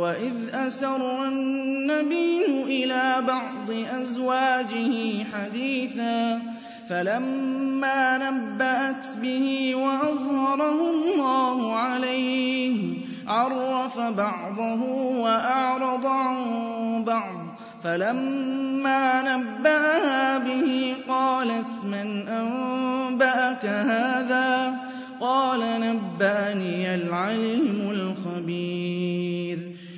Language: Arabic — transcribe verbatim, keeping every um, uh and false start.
وَإِذْ أَسَرَّ النَّبِيُّ إِلَىٰ بَعْضِ أَزْوَاجِهِ حَدِيثًا فَلَمَّا نَبَّأَتْ بِهِ وَأَظْهَرَهُ اللَّهُ عَلَيْهِ عَرَّفَ بَعْضَهُ وَأَعْرَضَ عَن بَعْضٍ فَلَمَّا نَبَّأَهَا بِهِ قَالَتْ مَنْ أَنبَأَكَ هَٰذَا ۖ قَالَ نَبَّأَنِيَ الْعَلِيمُ الْخَبِيرُ